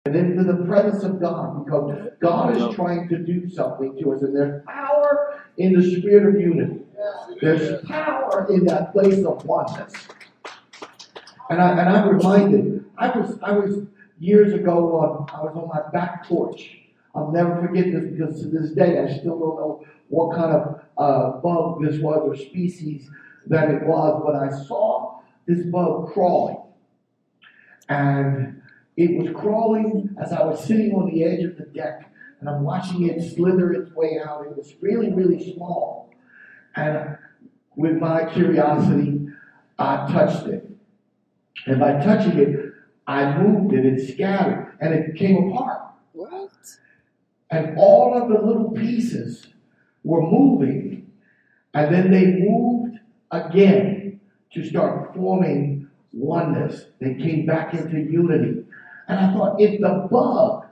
and into the presence of God, because God is trying to do something to us. And there's power in the spirit of unity. There's power in that place of oneness. And I'm reminded, I was years ago I was on my back porch. I'll never forget this, because to this day I still don't know what kind of bug this was or species that it was, but I saw this bug crawling. And it was crawling as I was sitting on the edge of the deck, and I'm watching it slither its way out. It was really, really small. And with my curiosity, I touched it. And by touching it, I moved it and scattered, and it came apart. What? And all of the little pieces were moving, and then they moved again to start forming oneness. They came back into unity. And I thought, if the bug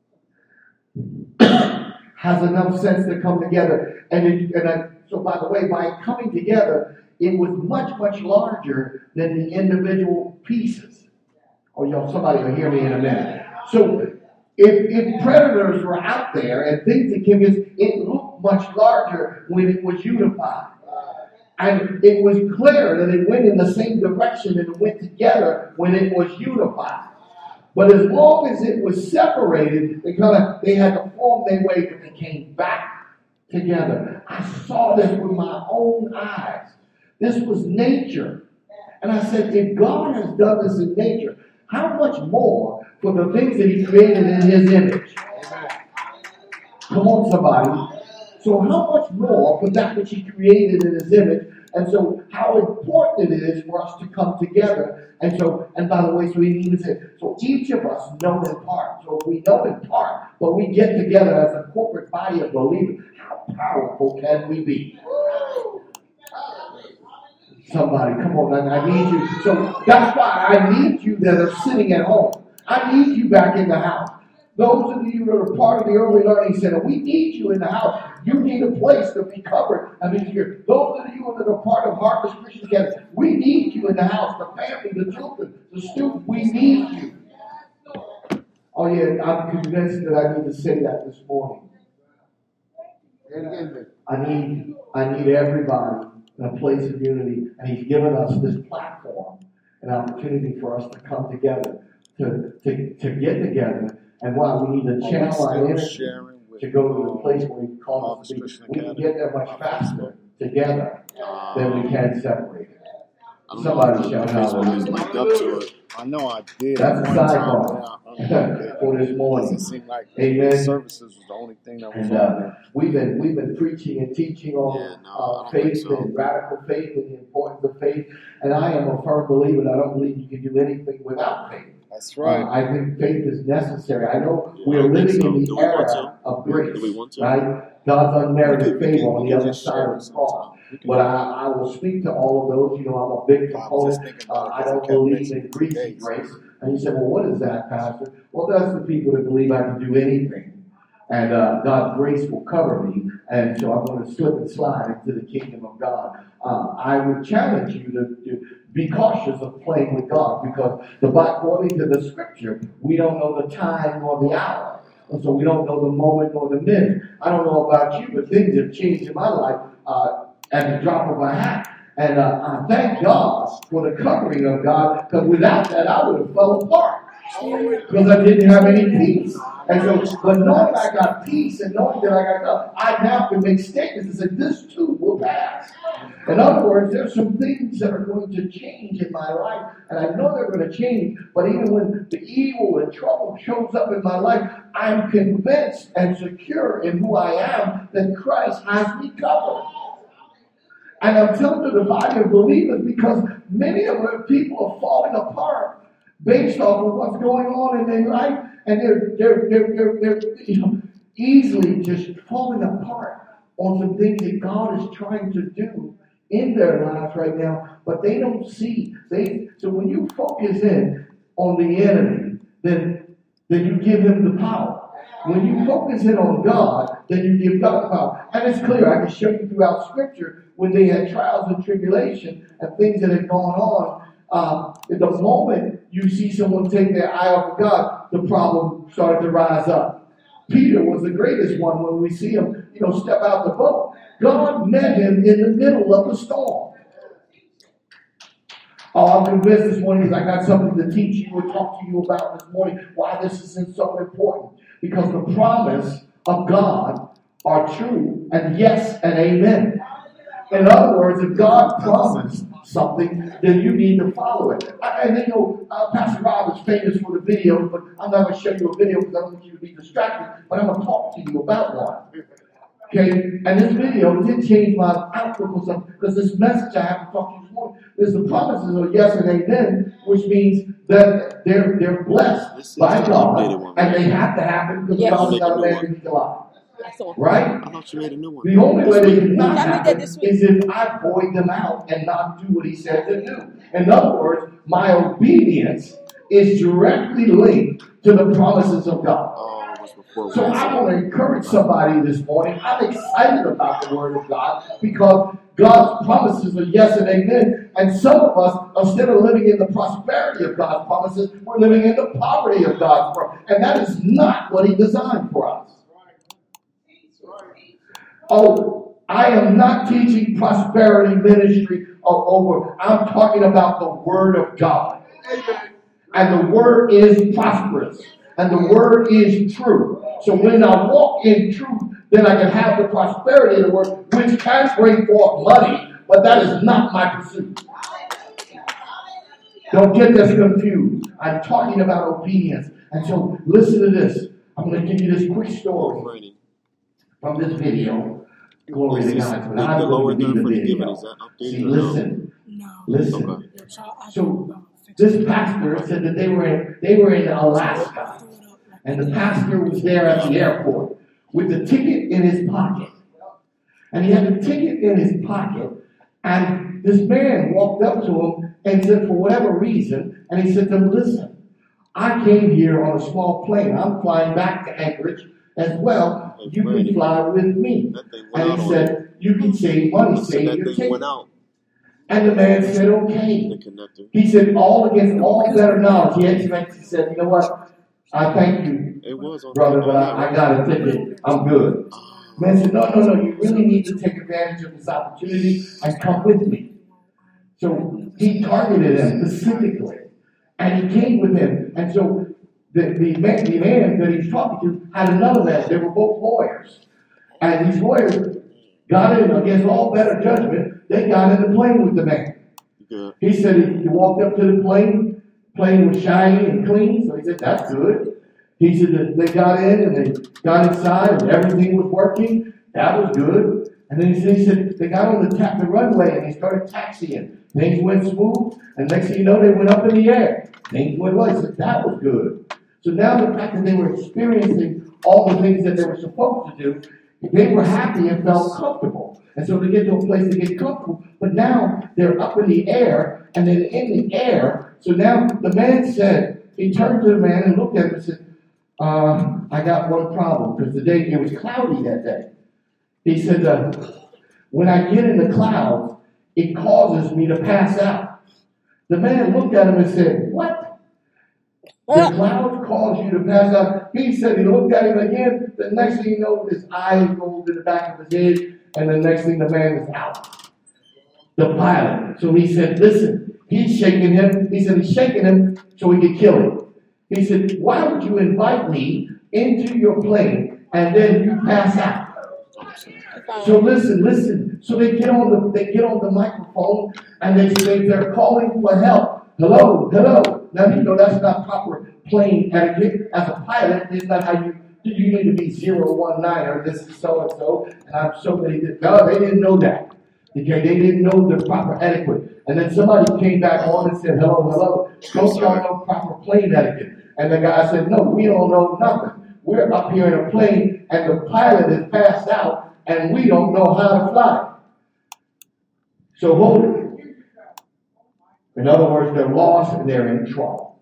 has enough sense to come together, so by the way, by coming together, it was much, much larger than the individual pieces. Oh, y'all, somebody will hear me in a minute. So if predators were out there and things that came against, it looked much larger when it was unified. And it was clear that it went in the same direction and it went together when it was unified. But as long as it was separated, they had to form their way, but they came back together. I saw this with my own eyes. This was nature. And I said, if God has done this in nature, how much more for the things that He created in His image? Come on, somebody. So how much more for that which He created in His image? And so how important it is for us to come together. And by the way, so He even said, so each of us know in part. So we know in part, but we get together as a corporate body of believers. How powerful can we be? Somebody, come on, I need you. So that's why I need you that are sitting at home. I need you back in the house. Those of you that are part of the Early Learning Center, we need you in the house. You need a place to be covered. Those of you that are part of Harvest Christian Academy, we need you in the house. The family, the children, the students, we need you. Oh yeah, I'm convinced that I need to say that this morning. I need everybody in a place of unity, and He's given us this platform, an opportunity for us to come together, to get together. And why we need to channel our energy to go to the place where He calls us to be. We can get there much faster together than we can separated. Somebody shout hallelujah. I know I did. That's a sidebar for this morning. It seemed like Amen. Services was the only thing that was on there. We've been preaching and teaching on faith and radical faith and the importance of faith. And I am a firm believer that I don't believe you can do anything without faith. That's right. I think faith is necessary. I know we are living in the era of grace, right? God's unmerited favor on the other side of the cross. But I will speak to all of those. I'm a big proponent. I don't believe in greasy grace. And you say, well, what is that, Pastor? Well, that's the people that believe I can do anything. And God's grace will cover me. And so I'm going to slip and slide into the kingdom of God. I would challenge you to be cautious of playing with God, because according to the scripture, we don't know the time nor the hour. And so we don't know the moment nor the minute. I don't know about you, but things have changed in my life at the drop of a hat. And I thank God for the covering of God, because without that, I would have fell apart. Because I didn't have any peace. And so, but knowing I got peace and knowing that I got God, I now can make statements and say, this too will pass. In other words, there's some things that are going to change in my life, and I know they're going to change, but even when the evil and trouble shows up in my life, I'm convinced and secure in who I am that Christ has me covered. And I'm telling to the body of believers, because many of our people are falling apart based off of what's going on in their life, and they're easily just falling apart on some things that God is trying to do in their lives right now, but they don't see. So when you focus in on the enemy, then you give him the power. When you focus in on God, then you give God the power. And it's clear. I can show you throughout Scripture when they had trials and tribulation and things that had gone on. At the moment you see someone take their eye off of God, the problem started to rise up. Peter was the greatest one when we see him, step out the boat. God met him in the middle of the storm. Oh, I'm convinced this morning I got something to teach you or talk to you about this morning, why this is so important. Because the promise of God are true and yes and amen. In other words, if God promised something, then you need to follow it. Pastor Rob is famous for the videos, but I'm not going to show you a video because I don't want you to be distracted, but I'm going to talk to you about one. Okay? And this video did change my outlook on something, because this message I have to talk to you this morning is the promises of yes and amen, which means that they're blessed by God, and they have to happen because God is not a man to be alive. Right? I thought you made a new one. The only way they cannot happen is if I void them out and not do what he said to do. In other words, my obedience is directly linked to the promises of God. So I want to encourage somebody this morning. I'm excited about the Word of God because God's promises are yes and amen. And some of us, instead of living in the prosperity of God's promises, we're living in the poverty of God's promises. And that is not what he designed for us. Oh, I am not teaching prosperity ministry over. I'm talking about the Word of God. And the Word is prosperous. And the Word is true. So when I walk in truth, then I can have the prosperity of the Word, which can bring forth money, but that is not my pursuit. Don't get this confused. I'm talking about obedience. And so listen to this. I'm going to give you this quick story from this video. Glory to God. But I'm going to be the video. See, listen. Listen. So this pastor said that they were in Alaska. And the pastor was there at the airport with the ticket in his pocket. And he had the ticket in his pocket. And this man walked up to him and said, for whatever reason, and he said to him, listen, I came here on a small plane. I'm flying back to Anchorage as well. You can fly with me. And he said, you can save money, save your ticket. And the man said, okay. He said, all against all better knowledge. He said, you know what? I thank you, brother, but I got a ticket. I'm good. Man said, no. You really need to take advantage of this opportunity and come with me. So he targeted him specifically. And he came with him. And so the man that he's talking to had another man. They were both lawyers. And these lawyers got in against all better judgment. They got in the plane with the man. Yeah. He said he walked up to the plane. Plane was shiny and clean. So he said, that's good. He said that they got in and they got inside and everything was working. That was good. And then he said they got on the runway and they started taxiing. Things went smooth. And next thing you know, they went up in the air. Things went well. He said that was good. So now the fact that they were experiencing all the things that they were supposed to do, they were happy and felt comfortable. And so they get to a place to get comfortable. But now they're up in the air and then in the air. So now the man said, he turned to the man and looked at him and said, I got one problem, because it was cloudy that day. He said, when I get in the clouds, it causes me to pass out. The man looked at him and said, what? The clouds cause you to pass out. He said he looked at him again. The next thing you know, his eyes rolled in the back of his head, and the next thing the man is out. The pilot. So he said, listen, he's shaking him. He said he's shaking him so he could kill him. He said, why would you invite me into your plane and then you pass out? So listen. So they get on the microphone and they're calling for help. Hello. Now you know that's not proper plane etiquette. As a pilot, it's not how you need to be 019 this is so and so, and I'm so many. No, they didn't know that. Okay, they didn't know the proper etiquette. And then somebody came back on and said, hello. Don't y'all know proper plane etiquette? And the guy said, no, we don't know nothing. We're up here in a plane and the pilot is passed out and we don't know how to fly. So hold it. In other words, they're lost and they're in trouble.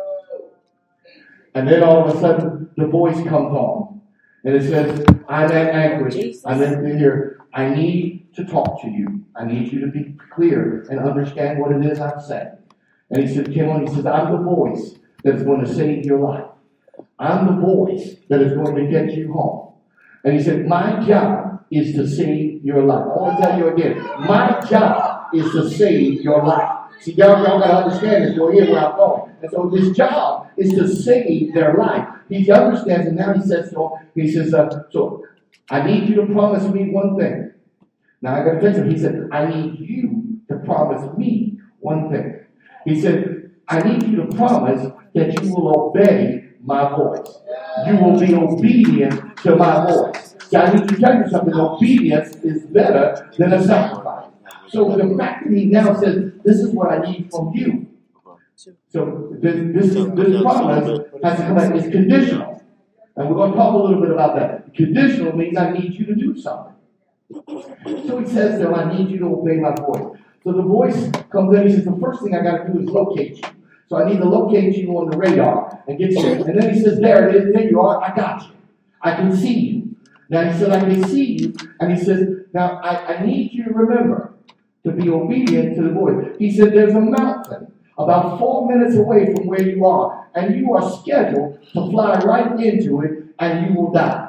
And then all of a sudden, the voice comes on. And it says, I'm at Anchorage. I'm in here. I need to talk to you. I need you to be clear and understand what it is I'm saying. And he said, Kim, he says, I'm the voice that's going to save your life. I'm the voice that is going to get you home. And he said, my job is to save your life. I want to tell you again, my job is to save your life. See, y'all got to understand this. You'll hear where I'm going. And so his job is to save their life. He understands, and now he says, so I need you to promise me one thing. Now I got to tell you, he said, I need you to promise me one thing. He said, I need you to promise that you will obey my voice. You will be obedient to my voice. See, I need to tell you something. Obedience is better than a sacrifice. So the fact that he now says, this is what I need from you. So this promise has to come out. It's conditional. And we're going to talk a little bit about that. Conditional means I need you to do something. So he says, no, I need you to obey my voice. So the voice comes in, he says, the first thing I got to do is locate you. So I need to locate you on the radar and get you. And then he says, there it is, there you are, I got you. I can see you. Now he said, I can see you. And he says, now I need you to remember to be obedient to the voice. He said, there's a mountain about 4 minutes away from where you are. And you are scheduled to fly right into it and you will die.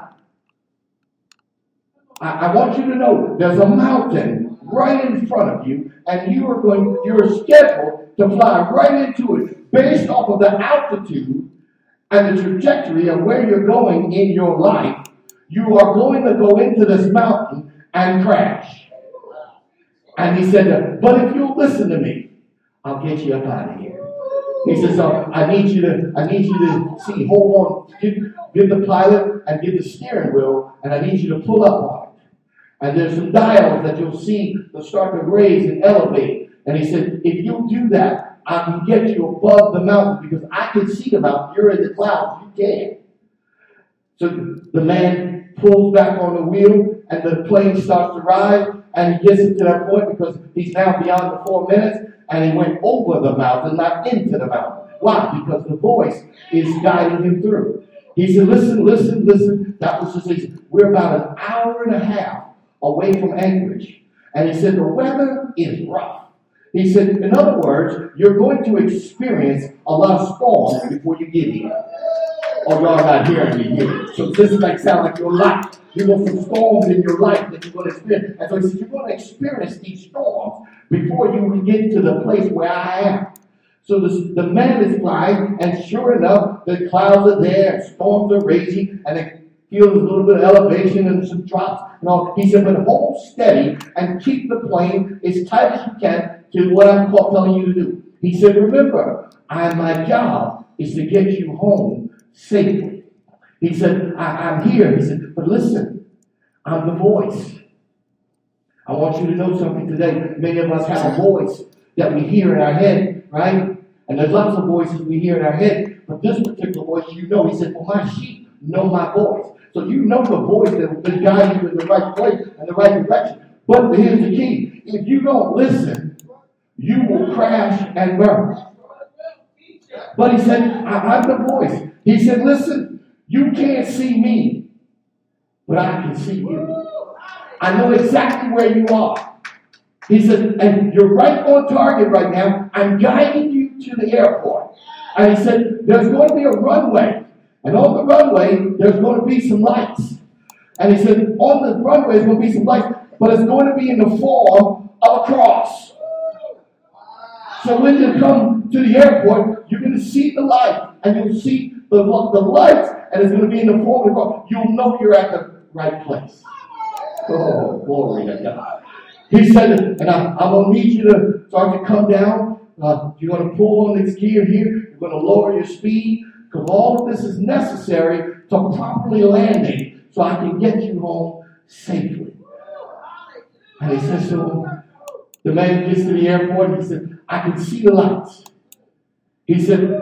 I want you to know there's a mountain right in front of you, and you're scheduled to fly right into it based off of the altitude and the trajectory of where you're going in your life. You are going to go into this mountain and crash. And he said, but if you'll listen to me, I'll get you up out of here. He says, I need you to see, hold on, get the pilot and get the steering wheel, and I need you to pull up on it. And there's some dials that you'll see that start to raise and elevate. And he said, if you'll do that, I can get you above the mountain because I can see the mountain. You're in the clouds. You can't. So the man pulls back on the wheel and the plane starts to rise. And he gets to that point because he's now beyond the 4 minutes. And he went over the mountain, not into the mountain. Why? Because the voice is guiding him through. He said, listen. That was just, we're about an hour and a half away from Anchorage. And he said, the weather is rough. He said, in other words, you're going to experience a lot of storms before you get here. Oh, y'all not hearing me here. So this might sound like your life. You want some storms in your life that you're going to experience. And so he said, you're going to experience these storms before you get to the place where I am. So the man is flying, and sure enough, the clouds are there, and storms are raging, and they feel a little bit of elevation and some drops. And all. He said, but hold steady and keep the plane as tight as you can to what I'm telling you to do. He said, remember, my job is to get you home safely. He said, I'm here. He said, but listen, I'm the voice. I want you to know something today. Many of us have a voice that we hear in our head, right? And there's lots of voices we hear in our head, but this particular voice, you know, he said, well, my sheep know my voice. So you know the voice that will guide you in the right place and the right direction. But here's the key. If you don't listen, you will crash and burn. But he said, I'm the voice. He said, listen, you can't see me, but I can see you. I know exactly where you are. He said, and you're right on target right now. I'm guiding you to the airport. And he said, there's going to be a runway. And on the runway, there's going to be some lights. And he said, on the runway, there's going to be some lights, but it's going to be in the form of a cross. So when you come to the airport, you're going to see the light, and you'll see the lights, and it's going to be in the form of a cross. You'll know you're at the right place. Oh, glory to God. He said, and I'm going to need you to start to come down. You're going to pull on this gear here. You're going to lower your speed. Because all of this is necessary to properly landing so I can get you home safely. And he says, so the man gets to the airport and he said, I can see the lights. He said,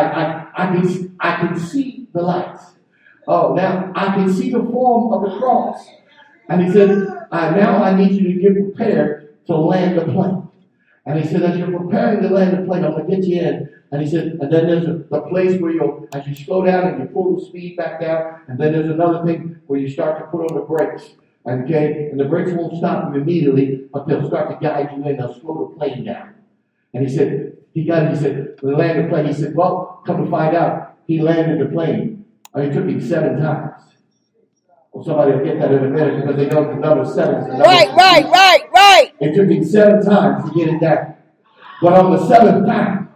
I can see the lights. Oh, now I can see the form of the cross. And he said, now I need you to get prepared to land the plane. And he said, as you're preparing to land the plane, I'm going to get you in. And he said, and then there's the place where as you slow down and you pull the speed back down, and then there's another thing where you start to put on the brakes. Okay? And the brakes won't stop you immediately, but they'll start to guide you in. They'll slow the plane down. And he said, when he landed the plane, he said, well, come to find out, he landed the plane It took him 7 times. Well, somebody will get that in a minute because they know the number 7 is the number. Right. It took him 7 times to get it down. But on the 7th time,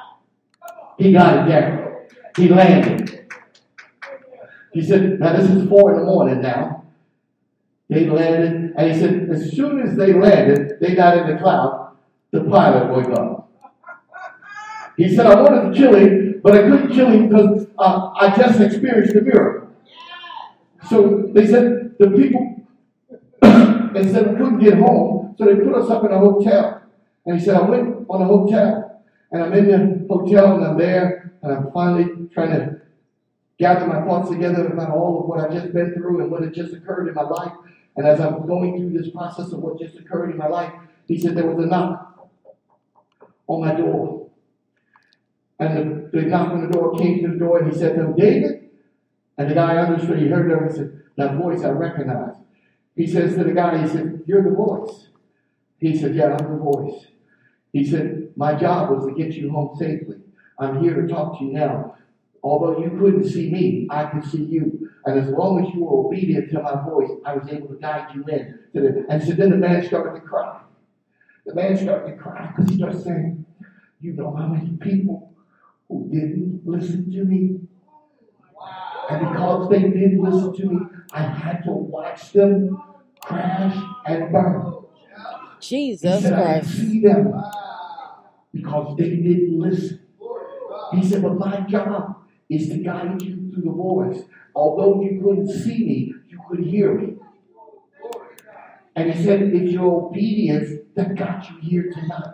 he got it down. He landed. He said, now this is 4 in the morning now. They landed, and he said, as soon as they landed, they got in the cloud, the pilot woke up. He said, I wanted to kill him, but I couldn't kill him because I just experienced a miracle. So they said, the people, they said we couldn't get home, so they put us up in a hotel. And he said, I went on a hotel, and I'm in the hotel, and I'm there, and I'm finally trying to gather my thoughts together about all of what I've just been through and what had just occurred in my life. And as I'm going through this process of what just occurred in my life, he said there was a knock on my door. And the knock on the door came to the door, and he said to him, David? And the guy understood. He heard him. He said, that voice I recognize. He says to the guy, he said, you're the voice. He said, yeah, I'm the voice. He said, my job was to get you home safely. I'm here to talk to you now. Although you couldn't see me, I could see you. And as long as you were obedient to my voice, I was able to guide you in. And so then the man started to cry. The man started to cry because he started saying, you know how many people who didn't listen to me? And because they didn't listen to me, I had to watch them crash and burn. Jesus he said, Christ. I could see them because they didn't listen. He said, but my job is to guide you through the voice. Although you couldn't see me, you could hear me. And he said, it's your obedience that got you here tonight.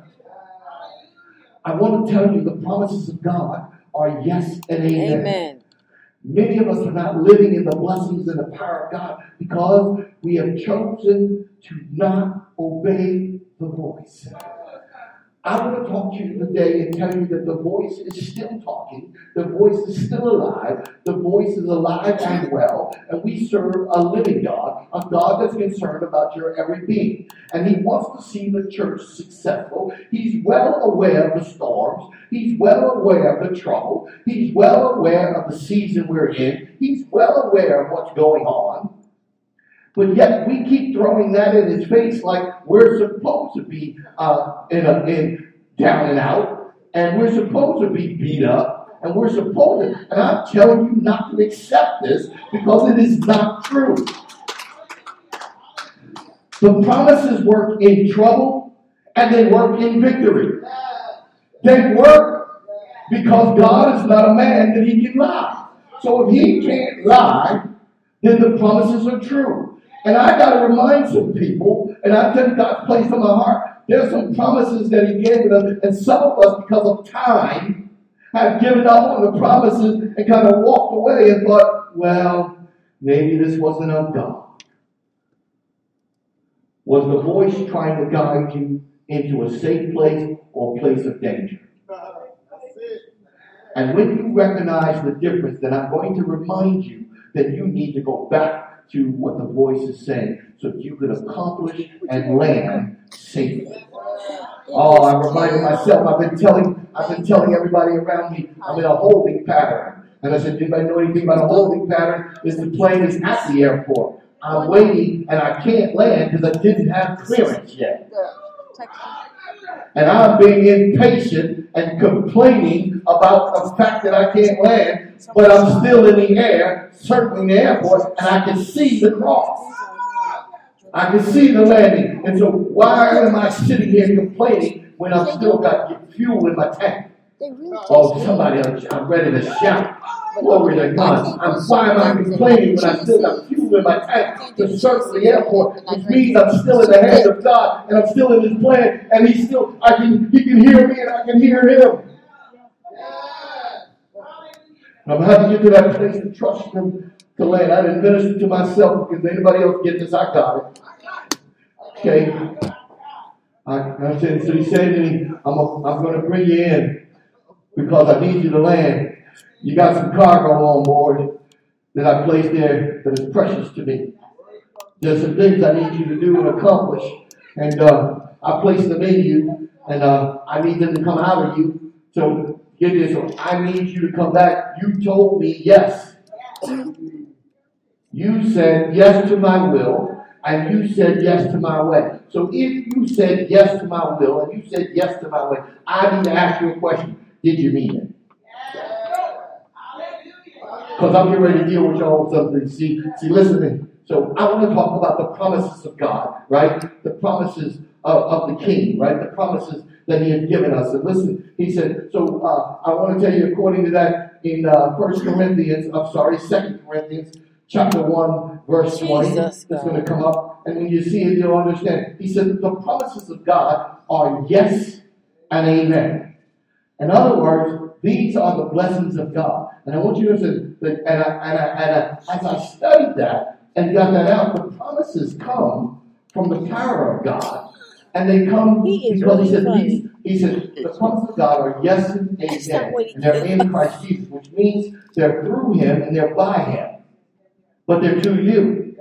I want to tell you the promises of God are yes and amen. Amen. Many of us are not living in the blessings and the power of God because we have chosen to not obey the voice. I want to talk to you today and tell you that the voice is still talking. The voice is still alive. The voice is alive and well. And we serve a living God, a God that's concerned about your every being. And he wants to see the church successful. He's well aware of the storms. He's well aware of the trouble. He's well aware of the season we're in. He's well aware of what's going on. But yet we keep throwing that in his face like we're supposed to be in down and out, and we're supposed to be beat up, and we're supposed to. And I'm telling you not to accept this because it is not true. The promises work in trouble, and they work in victory. They work because God is not a man that he can lie. So if he can't lie, then the promises are true. And I got to remind some people, and I think God's placed on my heart, there's some promises that he gave us, and some of us, because of time, have given up on the promises and kind of walked away and thought, well, maybe this wasn't of God. Was the voice trying to guide you into a safe place or a place of danger? And when you recognize the difference, then I'm going to remind you that you need to go back to what the voice is saying so that you can accomplish and land safely. Oh, I'm reminding myself, I've been telling everybody around me I'm in a holding pattern. And I said, anybody know anything about a holding pattern? It's the plane is at the airport. I'm waiting and I can't land because I didn't have clearance yet. And I'm being impatient and complaining about the fact that I can't land, but I'm still in the air, circling the airport, and I can see the cross. I can see the landing. And so why am I sitting here complaining when I've still got fuel in my tank? Oh, somebody else, I'm ready to shout. Glory to God. Why am I complaining when I still got fuel in my tank to circle the airport? Which means I'm still in the hand of God and I'm still in his plan and he can hear me and I can hear him. And I'm having to get to that place to trust him to land. I didn't minister to myself because anybody else get this, I got it. Okay. So he said to me, I'm going to bring you in because I need you to land. You got some cargo on board that I placed there that is precious to me. There's some things I need you to do and accomplish. And I placed them in you, and I need them to come out of you. So get this, so I need you to come back. You told me yes. You said yes to my will, and you said yes to my way. So if you said yes to my will, and you said yes to my way, I need to ask you a question. Did you mean it? Because I'm getting ready to deal with y'all with something. See, listen to me. So I want to talk about the promises of God, right? The promises of the King, right? The promises that He has given us. And listen, He said, so I want to tell you according to that in 2 Corinthians chapter 1, verse 20. It's going to come up. And when you see it, you'll understand. He said that the promises of God are yes and amen. In other words, these are the blessings of God. And I want you to listen, as I studied that and got that out, the promises come from the power of God. And they come because he said, the promises of God are yes and amen. And they're in Christ Jesus, which means they're through Him and they're by Him. But they're to you.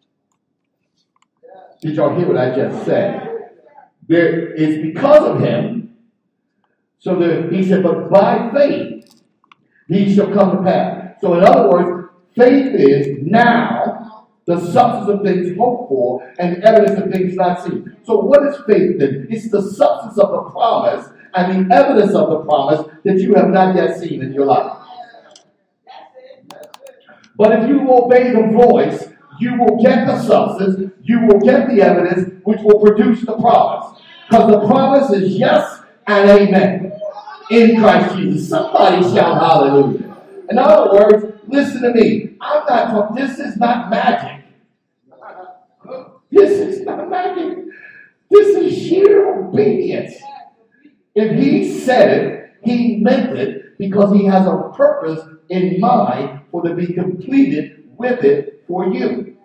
Did y'all hear what I just said? It's because of Him. So He said, but by faith, these shall come to pass. So in other words, faith is now the substance of things hoped for and evidence of things not seen. So what is faith then? It's the substance of the promise and the evidence of the promise that you have not yet seen in your life. But if you obey the voice, you will get the substance, you will get the evidence, which will produce the promise. Because the promise is yes and amen in Christ Jesus. Somebody shout hallelujah. In other words, listen to me. I'm not talking, this is not magic. This is not magic. This is sheer obedience. If He said it, He meant it because He has a purpose in mind for to be completed with it for you.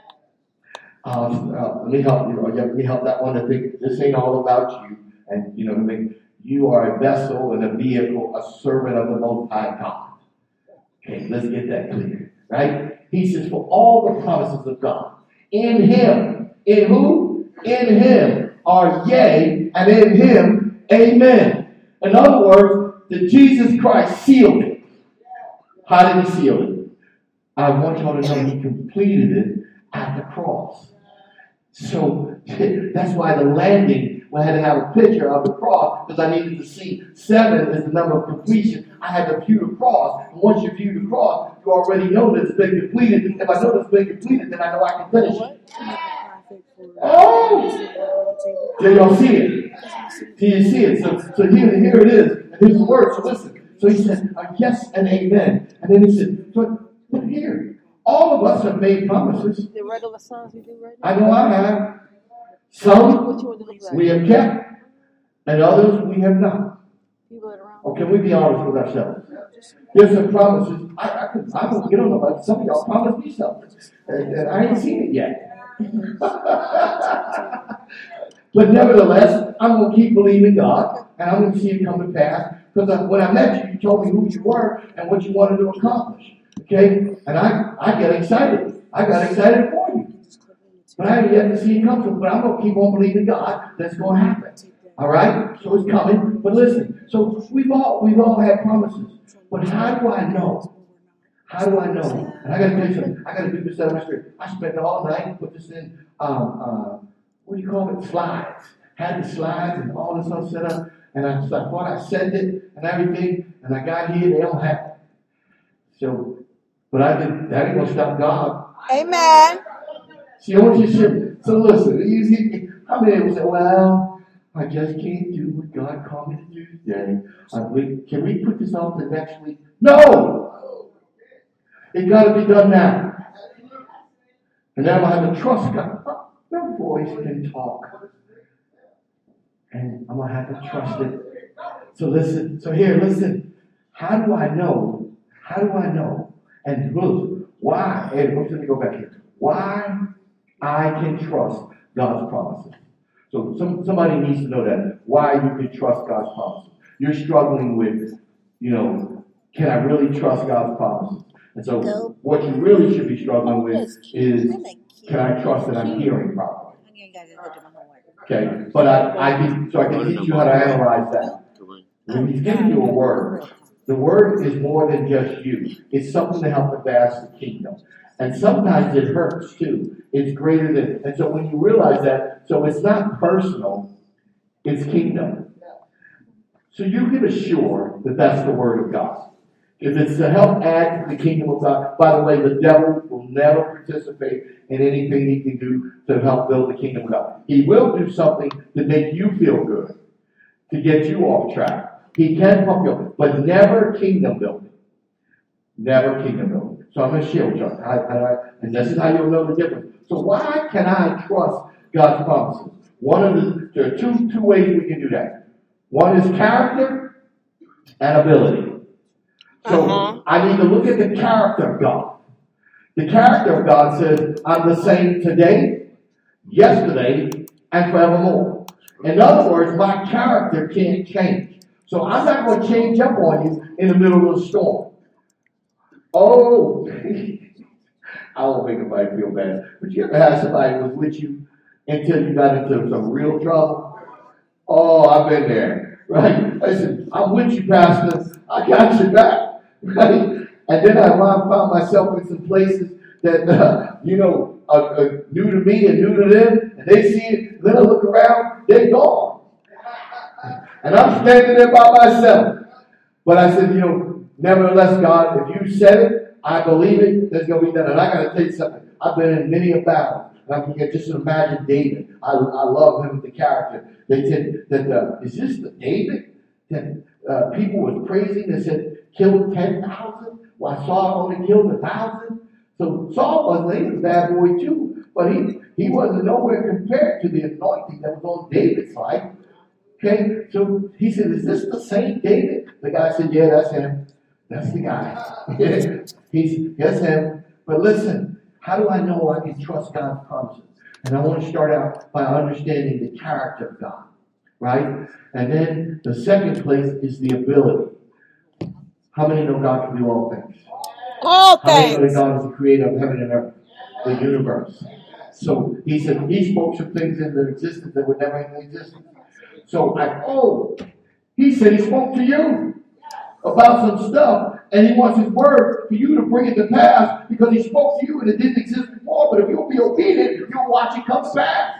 Let me help you. Let me help that one to think this ain't all about you. And you are a vessel and a vehicle, a servant of the Most High God. Okay, let's get that clear. Right? He says, for all the promises of God, in Him, in who? In Him are yea, and in Him, amen. In other words, that Jesus Christ sealed it. How did He seal it? I want y'all to know He completed it at the cross. So that's why the landing, I had to have a picture of the cross because I needed to see 7 is the number of completion. I had to view the cross. And once you view the cross, you already know that it's been completed. If I know that it's been completed, then I know I can finish it. Oh! Do y'all see it? Do you see it? So here it is. And here's the word. So listen. So He said, yes and amen. And then He said, but here, all of us have made promises. The regular songs we do right now? I know I have. Some we have kept, and others we have not. Or can we be honest with ourselves? There's some promises. I don't get on about some of y'all promised me something, and I ain't seen it yet. But nevertheless, I'm going to keep believing God, and I'm going to see it come to pass. Because when I met you, you told me who you were and what you wanted to accomplish. Okay? And I get excited. I got excited for you. But I haven't yet to see it come through. But I'm going to keep on believing God that's going to happen. All right? So it's coming. But listen. So we've all had promises. But how do I know? How do I know? And I got to tell you something. I got to do this out of my spirit. I spent all night put this in, what do you call it? Slides. Had the slides and all this stuff set up. And I thought I sent it and everything. And I got here. They don't have it. So, but that ain't going to stop God. Amen. See, I want you to share. So listen, how many people say, well, I just can't do what God called me to do today. Can we put this off to next week? No! It's got to be done now. And then I'm going to have to trust God. Your voice can talk. And I'm going to have to trust it. So listen. So here, listen. How do I know? How do I know? And look, why? And let me go back here. Why I can trust God's promises. So somebody needs to know that. Why you can trust God's promises. You're struggling with, can I really trust God's promises? And so what you really should be struggling with is, can I trust that I'm hearing properly? Okay, but I can teach you how to analyze that. When He's giving you a word, The word is more than just you. It's something to help advance the kingdom. And sometimes it hurts too. It's greater than, and so when you realize that, so it's not personal, it's kingdom. So you can assure that that's the word of God. If it's to help add to the kingdom of God, by the way, the devil will never participate in anything he can do to help build the kingdom of God. He will do something to make you feel good, to get you off track. He can pump you up, but never kingdom building. Never kingdom building. So I'm going to share with you. And this is how you'll know the difference. So why can I trust God's promises? There are two ways we can do that. One is character and ability. So I need to look at the character of God. The character of God says, I'm the same today, yesterday, and forevermore. In other words, my character can't change. So I'm not going to change up on you in the middle of the storm. Oh, I won't make anybody feel bad. But you ever have somebody who was with you until you got into some real trouble? Oh, I've been there. Right? Listen, I'm with you, Pastor. I got your back. Right? And then I found myself in some places that, new to me and new to them. And they see it, then I look around, they're gone. And I'm standing there by myself. But I said, nevertheless, God, if you said it, I believe it, there's going to be done. And I got to tell you something. I've been in many a battle. And I can just imagine David. I love him, the character. They said that, is this the David that people was praising that said, killed 10,000? While Saul only killed 1,000? So Saul he was a bad boy too. But he wasn't nowhere compared to the anointing that was on David's life. Okay, so he said, is this the same David? The guy said, yeah, that's him. That's the guy. That's him. But listen, how do I know I can trust God's promises? And I want to start out by understanding the character of God, right? And then the second place is the ability. How many know God can do all things? All How many know things. that God is the creator of heaven and earth, the universe? So he said he spoke some things into existence that were never in existence. So he said he spoke to you about some stuff, and he wants his word for you to bring it to pass because he spoke to you and it didn't exist before. But if you'll be obedient, you'll watch it come to pass.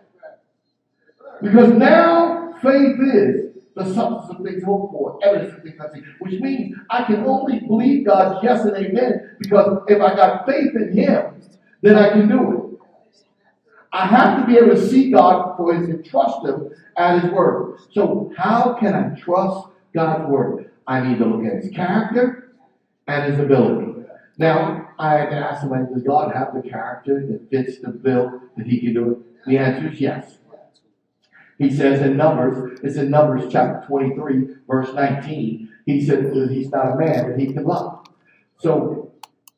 Because now faith is the substance of things hoped for, evidence of things not seen. Which means I can only believe God's yes and amen because if I got faith in Him, then I can do it. I have to be able to see God for His and trust Him at His word. So how can I trust God's word? I need to look at His character and His ability. Now, I had to ask somebody, does God have the character that fits the bill that He can do it? The answer is yes. He says in Numbers, it's in Numbers chapter 23, verse 19, he said that He's not a man that He can lie. So,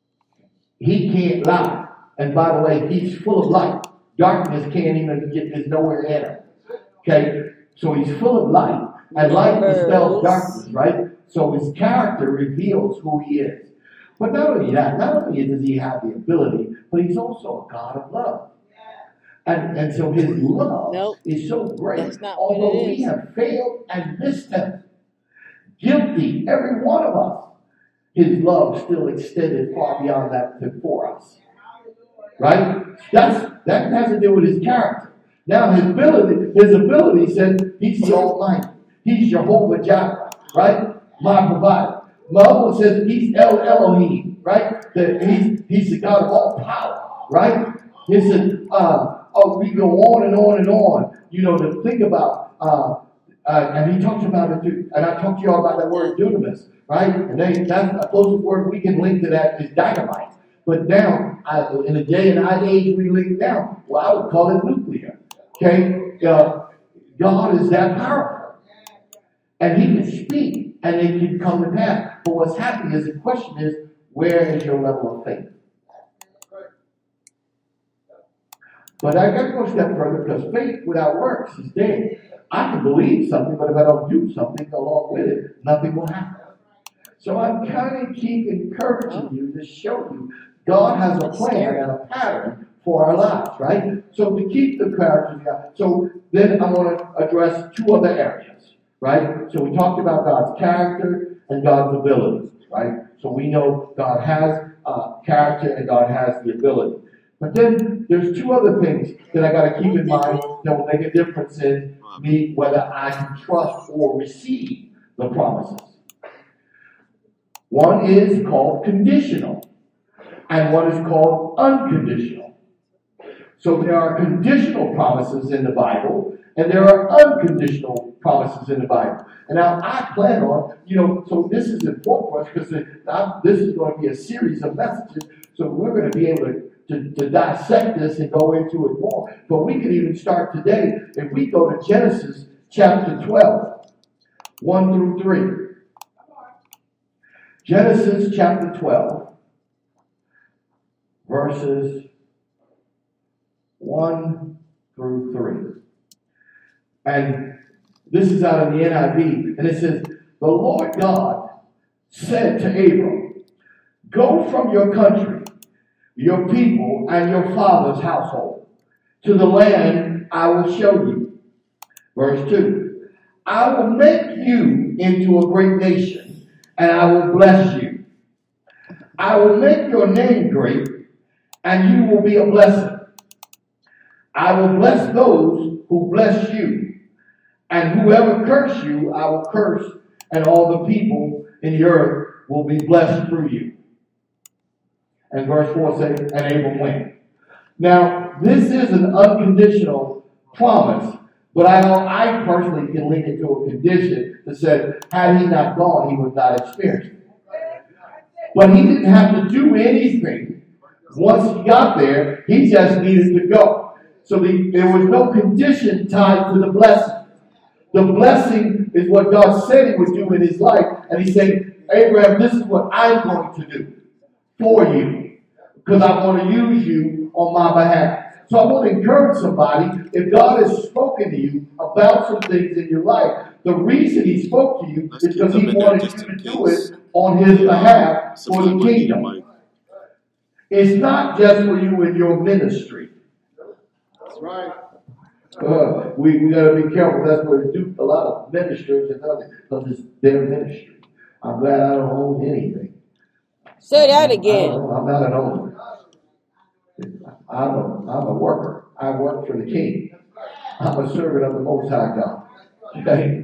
He can't lie. And by the way, He's full of light. Darkness can't even there's nowhere in Him. Okay? So He's full of light. And light dispels darkness, right? So His character reveals who He is. But not only that, not only does He have the ability, but He's also a God of love. And so His love is so great, although we have failed and missed Him. Guilty, every one of us. His love still extended far beyond that for us. Right? That has to do with His character. Now His ability says He's the Almighty. He's Jehovah Jireh, right? My provider. My other one says He's El Elohim, right? He's the God of all power, right? He said, we go on and on and on, to think about, and he talks about it too, and I talked to you all about that word dunamis, right? And that's the closest word we can link to that is dynamite. But now, in the day and age we live now, well, I would call it nuclear. Okay? God is that powerful. And He can speak, and it can come to pass. But what's happening is the question is, where is your level of faith? But I got to go a step further because faith without works is dead. I can believe something, but if I don't do something along with it, nothing will happen. So I'm kind of keep encouraging you to show you God has a plan and a pattern for our lives, right? So to keep the character of God. So then I want to address two other areas. right? So we talked about God's character and God's ability, right? So we know God has character and God has the ability. But then there's two other things that I got to keep in mind that will make a difference in me whether I can trust or receive the promises. One is called conditional, and one is called unconditional. So there are conditional promises in the Bible, and there are unconditional promises in the Bible. And now I plan on, so this is important for us because this is going to be a series of messages. So we're going to be able to dissect this and go into it more. But we can even start today if we go to Genesis chapter 12, 1 through 3. Genesis chapter 12, verses 1 through 3. And this is out of the NIV. And it says, the Lord God said to Abram, go from your country, your people, and your father's household to the land I will show you. Verse 2. I will make you into a great nation, and I will bless you. I will make your name great, and you will be a blessing. I will bless those who bless you, and whoever curse you, I will curse, and all the people in the earth will be blessed through you. And verse 4 says, and Abram went. Now, this is an unconditional promise, but I know I personally can link it to a condition that said, had he not gone, he would not experience it. But he didn't have to do anything. Once he got there, he just needed to go. So there was no condition tied to the blessing. The blessing is what God said he would do in his life. And he said, Abraham, this is what I'm going to do for you, because I want to use you on my behalf. So I want to encourage somebody, if God has spoken to you about some things in your life, the reason he spoke to you is because he wanted you to do it on his behalf for the kingdom. It's not just for you in your ministry. That's right. We got to be careful. That's where we do a lot of ministers and others, because it's their ministry. I'm glad I don't own anything. Say that again. I'm not an owner. I'm a worker. I work for the King. I'm a servant of the Most High God. Okay?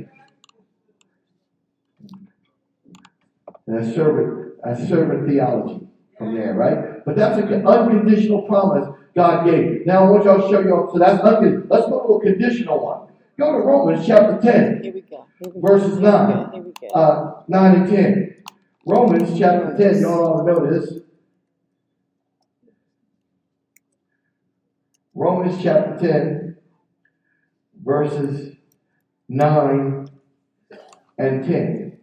And a servant theology from there, right? But that's an unconditional promise God gave. Now I want y'all to show y'all. So that's unconditional. Let's go to a conditional one. Go to Romans chapter 10. Here we go. Verses 9. Here we go. 9 and 10. Romans chapter 10. Y'all ought to know this. Romans chapter 10, verses 9 and 10.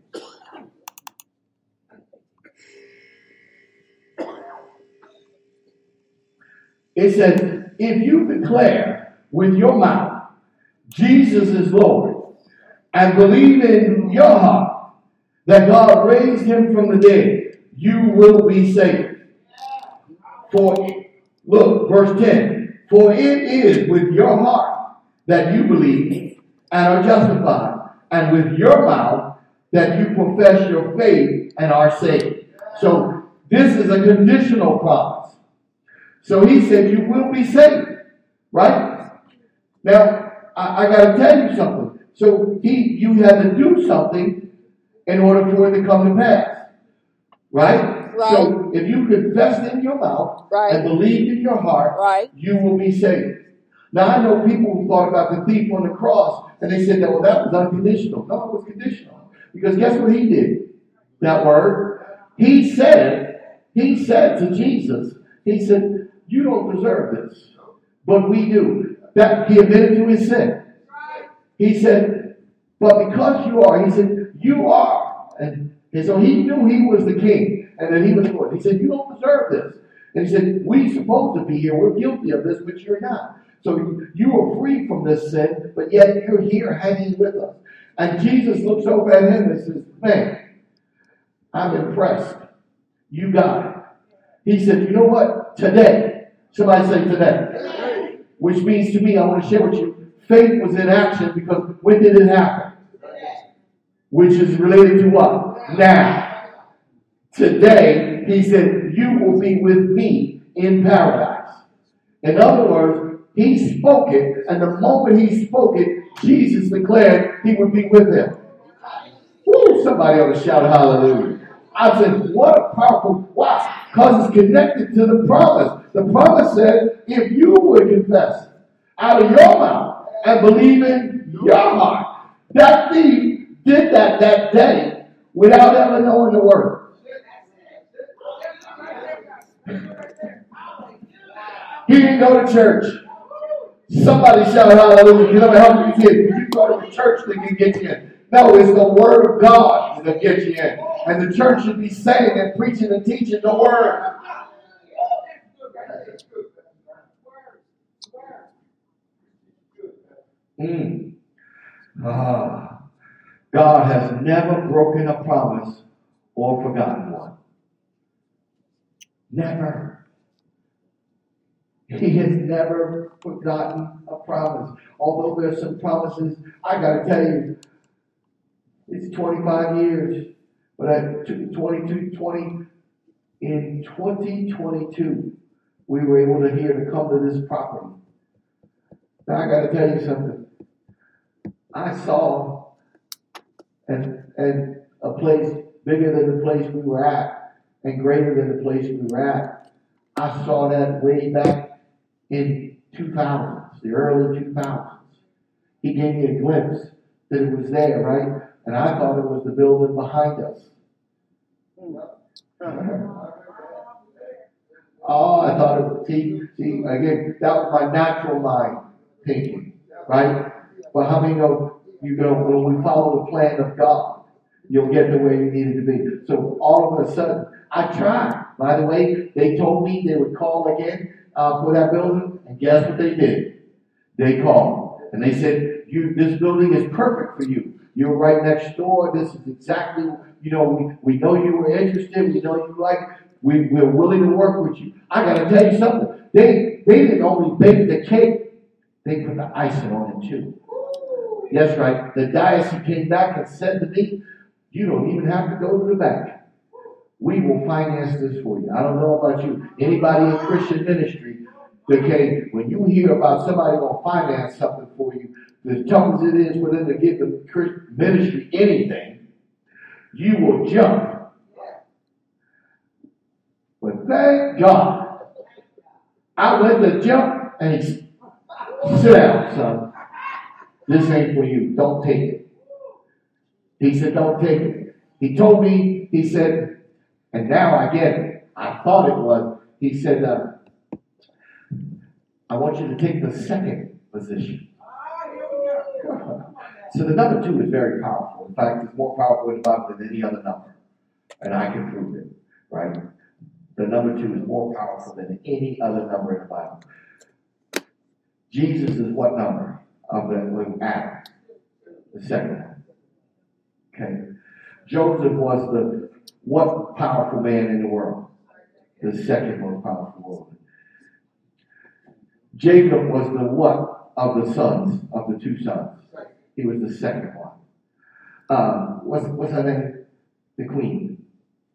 It says, if you declare with your mouth Jesus is Lord, and believe in your heart that God raised him from the dead, you will be saved. Look, verse 10. For it is with your heart that you believe and are justified, and with your mouth that you profess your faith and are saved. So this is a conditional promise. So he said you will be saved, right? Now, I got to tell you something. So you had to do something in order for it to come to pass, right? Right. So if you confess in your mouth and believe in your heart, you will be saved. Now I know people who thought about the thief on the cross and they said that, well, that was unconditional. No, it was conditional. Because guess what he did? That word. He said to Jesus, he said, you don't deserve this, but we do. That he admitted to his sin. He said, but because you are, he said, you are. And so he knew he was the king. And then he was Lord. He said, you don't deserve this. And he said, we're supposed to be here. We're guilty of this, but you're not. So you are free from this sin, but yet you're here hanging with us. And Jesus looks over at him and says, man, I'm impressed. You got it. He said, you know what? Today. Somebody say today. Which means to me, I want to share with you, faith was in action because when did it happen? which is related to what? Now. Today, he said, you will be with me in paradise. In other words, he spoke it, and the moment he spoke it, Jesus declared he would be with them. Woo, somebody ought to shout hallelujah. I said, what a powerful, why? Because it's connected to the promise. The promise said, if you would confess out of your mouth and believe in your heart, that thief did that day without ever knowing the word. He didn't go to church. Somebody shout hallelujah. You never help you kids. You go to the church, they can get you in. No, it's the word of God that gets you in. And the church should be saying and preaching and teaching the word. God has never broken a promise or forgotten one. Never. He has never forgotten a promise. Although there's some promises, I got to tell you, it's 25 years, but in 2022, we were able to hear to come to this property. Now I got to tell you something. I saw and a place bigger than the place we were at and greater than the place we were at. I saw that way back in 2000s, the early 2000s. He gave me a glimpse that it was there, right? And I thought it was the building behind us. Oh, I thought it was, see, again, that was my natural mind thinking, right? But how many know, when we follow the plan of God, you'll get to where you needed to be. So all of a sudden, I tried. By the way, they told me they would call again for that building, and guess what they did? They called, and they said, this building is perfect for you. You're right next door. This is exactly, we know you were interested. We know you like it. We're willing to work with you. I got to tell you something. They didn't only bake the cake, they put the icing on it too. That's right. The diocese came back and said to me, you don't even have to go to the bank. We will finance this for you. I don't know about you. Anybody in Christian ministry, okay, when you hear about somebody going to finance something for you, as tough as it is for them to give the Christian ministry anything, you will jump. But thank God, I went to jump and he said, sit down, son. This ain't for you. Don't take it. He said, don't take it. He told me, he said, and now I get it. I thought it was. He said, I want you to take the second position. So the number 2 is very powerful. In fact, it's more powerful in the Bible than any other number. And I can prove it, right? The number 2 is more powerful than any other number in the Bible. Jesus is what number of the Adam? The second one. Okay. Joseph was the what powerful man in the world? The second most powerful woman. Jacob was the what of the sons, of the 2 sons? He was the second one. What's her name? The queen.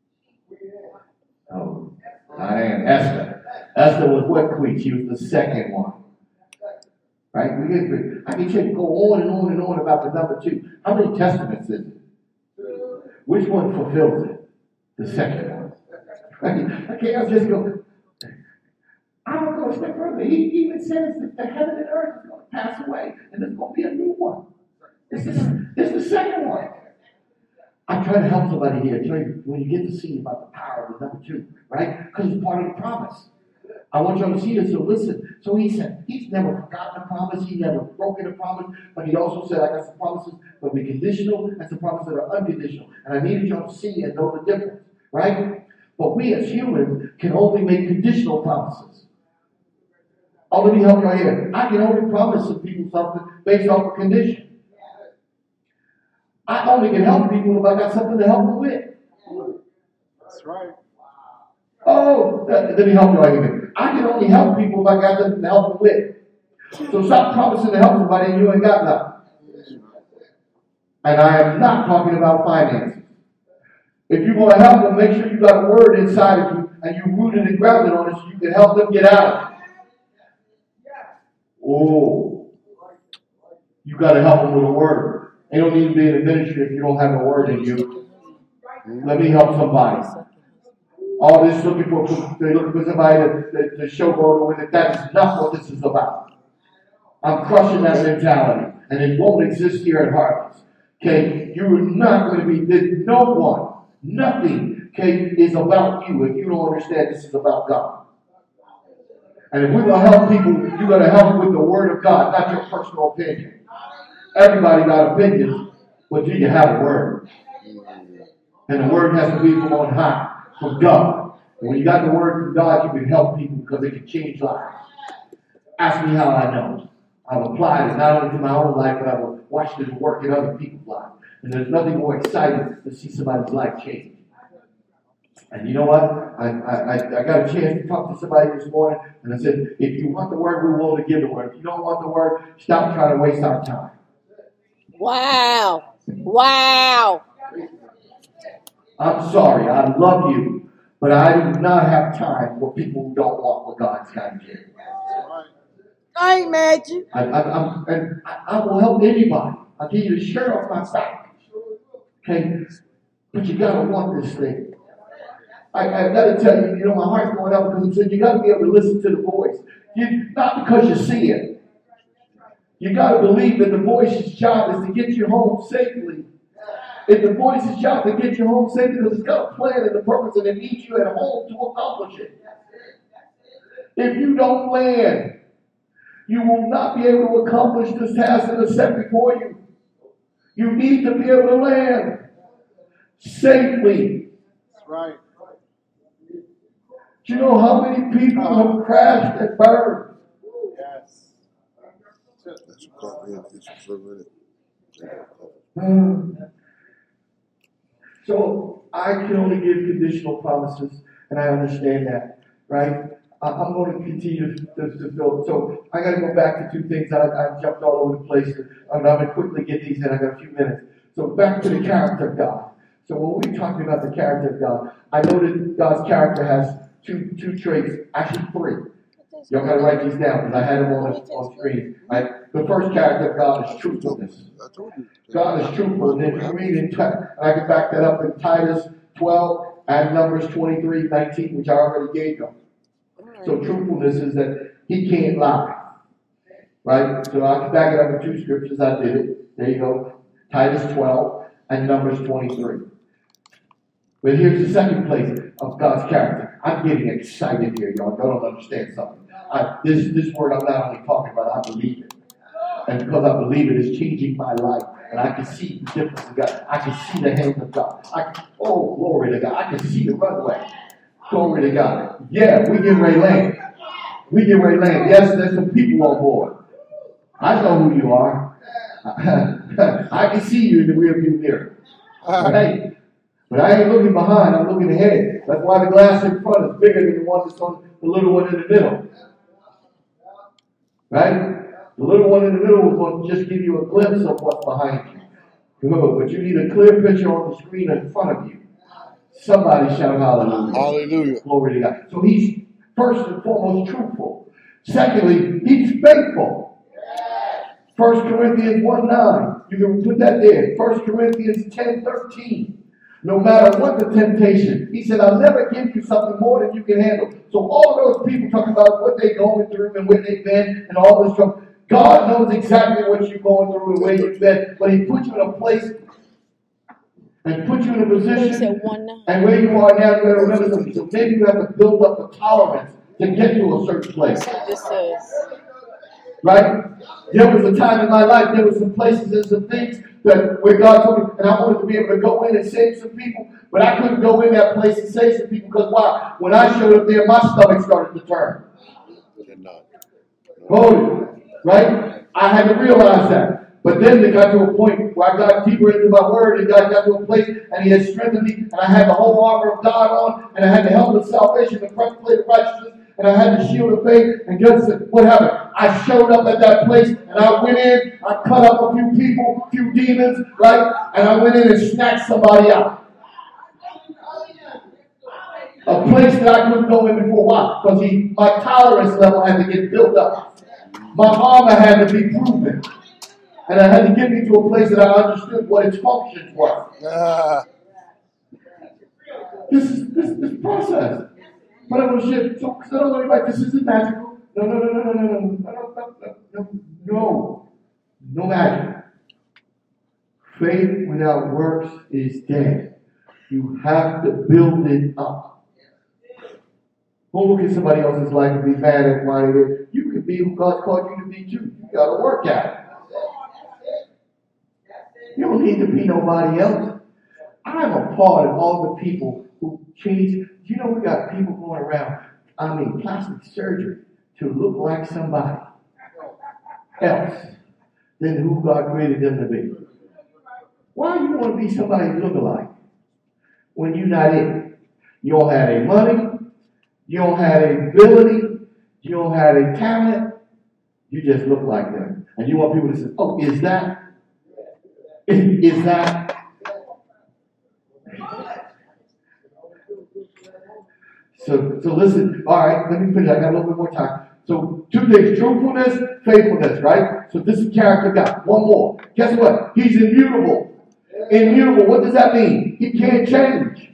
Oh, Diane. Esther. Esther was what queen? She was the second one. Right? I can go on and on and on about the number 2. How many testaments is it? Which one fulfills it? The second one. Right? Okay, I'll just go. I'm going to go a step further. He even says that the heaven and earth is going to pass away, and there's going to be a new one. It's the second one. I'm trying to help somebody here. When you get to see about the power of the number 2, right? Because it's part of the promise. I want y'all to see this. So listen. So he said, he's never forgotten a promise. He never broken a promise. But he also said, I got some promises that be conditional and some promises that are unconditional. And I needed y'all to see and know the difference, right? But we as humans can only make conditional promises. Oh, let me help y'all here. I can only promise some people something based off a condition. I only can help people if I got something to help them with. That's right. Oh, let me help you right here. I can only help people if I got something to help them with. So stop promising to help somebody and you ain't got nothing. And I am not talking about finances. If you're going to help them, make sure you got a word inside of you and you rooted and grounded on it so you can help them get out of it. Oh, you got to help them with a word. They don't need to be in the ministry if you don't have a word in you. Let me help somebody. All this looking for, they're looking for somebody to showboat with it. That is not what this is about. I'm crushing that mentality, and it won't exist here at Harvest. Okay, you're not going to be. There's no one, nothing. Okay, is about you if you don't understand this is about God. And if we're going to help people, you're going to help with the Word of God, not your personal opinion. Everybody got opinions, but do you have a word? And the word has to be from on high, from God. And when you got the word from God, you can help people because it can change lives. Ask me how I know. I've applied it not only to my own life, but I've watched it work in other people's lives. And there's nothing more exciting than to see somebody's life change. And you know what? I got a chance to talk to somebody this morning, and I said, if you want the word, we're willing to give the word. If you don't want the word, stop trying to waste our time. Wow. Wow. I'm sorry, I love you, but I do not have time for people who don't want what God's got to give. I ain't mad at you. I will help anybody. I'll give you the shirt off my back. Okay? But you got to want this thing. I got to tell you, my heart's going out because it said you got to be able to listen to the voice. Not because you see it. You got to believe that the voice's job is to get you home safely. If the voice's job to get you home safely, because it's got a plan and a purpose, and it needs you at home to accomplish it. If you don't land, you will not be able to accomplish this task that is set before you. You need to be able to land safely. That's right. Do you know how many people have crashed and burned? Yes. So I can only give conditional promises, and I understand that, right? I'm going to continue to build. So I got to go back to two things. I jumped all over the place. I'm going to quickly get these in. I got a few minutes. So back to the character of God. So when we're talking about the character of God, I know that God's character has two traits, actually three. Y'all got to write these down because I had them on screen. Right? The first character of God is truthfulness. God is truthful. And if you read in, I can back that up in Titus 12 and Numbers 23:19, which I already gave you. So truthfulness is that he can't lie. Right? So I can back it up in two scriptures. I did it. There you go. Titus 12 and Numbers 23. But here's the second place of God's character. I'm getting excited here, y'all. Y'all don't understand something. This word I'm not only talking about, I believe it. And because I believe it, it's changing my life. And I can see the difference of God. I can see the hand of God. Oh, glory to God. I can see the runway. Glory to God. Yeah, we get ready to land. We get ready to land. Yes, there's some people on board. I know who you are. I can see you in the rearview mirror. Right? But I ain't looking behind, I'm looking ahead. That's why the glass in front is bigger than the one that's on the little one in the middle. Right? The little one in the middle was going to just give you a glimpse of what's behind you. Good, but you need a clear picture on the screen in front of you. Somebody shout hallelujah. Hallelujah. Glory to God. So he's first and foremost truthful. Secondly, he's faithful. 1 Corinthians 1:9. You can put that there. 1 Corinthians 10:13. No matter what the temptation, he said, I'll never give you something more than you can handle. So all those people talking about what they're going through and where they've been and all this stuff, God knows exactly what you're going through and where you've been, but he put you in a place and put you in a position, and where you are now, you got to remember something. So maybe you have to build up the tolerance to get to a certain place. Right? There was a time in my life, there were some places and some things that where God told me, and I wanted to be able to go in and save some people, but I couldn't go in that place and save some people because why? When I showed up there, my stomach started to turn. Right? I had to realize that. But then it got to a point where I got deeper into my word, and God got to a place, and he had strengthened me, and I had the whole armor of God on, and I had the helmet of salvation, the breastplate of righteousness, and I had the shield of faith, and God said, what happened? I showed up at that place and I went in, I cut up a few people, a few demons, right? And I went in and snatched somebody out. A place that I couldn't go in before. Why? Because my tolerance level had to get built up. My armor had to be proven. And I had to get me to a place that I understood what its functions were. This process. But I was shit. So I don't know this isn't magical. No magic. Faith without works is dead. You have to build it up. Don't look at somebody else's life and be mad at why they're. You can be who God called you to be too. You got to work at it. You don't need to be nobody else. I'm a part of all the people who change. You know, we got people going around, plastic surgery to look like somebody else than who God created them to be. Why do you want to be somebody's lookalike when you're not it? You don't have any money. You don't have any ability. You don't have any talent. You just look like them. And you want people to say, oh, is that? Is that? So listen, all right, let me finish. I got a little bit more time. So 2 things, truthfulness, faithfulness, right? So this is character God. One more. Guess what? He's immutable. Immutable, what does that mean? He can't change.